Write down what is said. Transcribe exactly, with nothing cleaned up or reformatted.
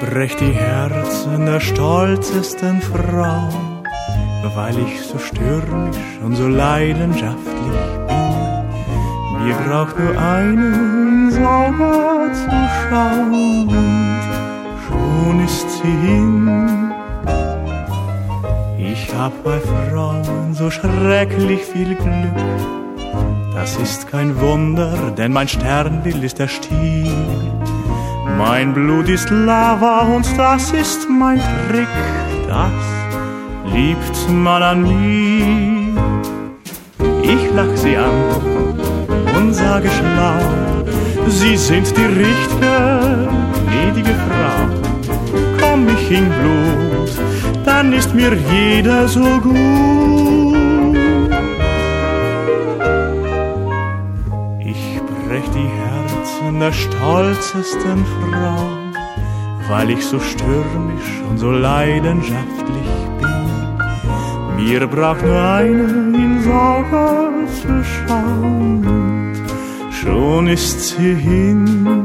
brech die Herzen der stolzesten Frau, weil ich so stürmisch und so leidenschaftlich bin. Mir braucht nur einen sauber zu schauen und schon ist sie hin. Ich hab bei Frauen so schrecklich viel Glück. Das ist kein Wunder, denn mein Sternbild ist der Stier. Mein Blut ist Lava und das ist mein Trick. Das liebt man an mir. Ich lach sie an und sage schlau, Sie sind die richtige, gnädige Frau. Komm ich in Blut, dann ist mir jeder so gut. Ich brech die Herzen der stolzesten Frau, weil ich so stürmisch und so leidenschaftlich bin. Mir braucht nur eine ins Auge zu schauen, schon ist sie hin.